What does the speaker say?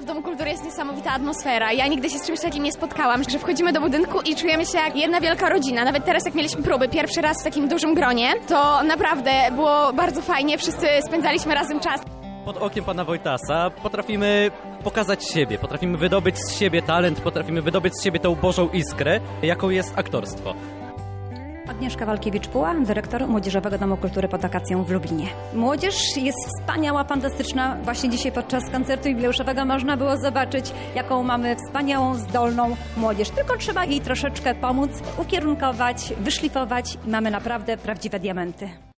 W Domu Kultury jest niesamowita atmosfera. Ja nigdy się z czymś takim nie spotkałam, że wchodzimy do budynku i czujemy się jak jedna wielka rodzina. Nawet teraz, jak mieliśmy próby pierwszy raz w takim dużym gronie, to naprawdę było bardzo fajnie. Wszyscy spędzaliśmy razem czas. Pod okiem pana Wojtasa potrafimy pokazać siebie, potrafimy wydobyć z siebie talent, potrafimy wydobyć z siebie tą bożą iskrę, jaką jest aktorstwo. Agnieszka Walkiewicz-Puła, dyrektor Młodzieżowego Domu Kultury pod Akacją w Lublinie. Młodzież jest wspaniała, fantastyczna. Właśnie dzisiaj podczas koncertu jubileuszowego można było zobaczyć, jaką mamy wspaniałą, zdolną młodzież. Tylko trzeba jej troszeczkę pomóc, ukierunkować, wyszlifować i mamy naprawdę prawdziwe diamenty.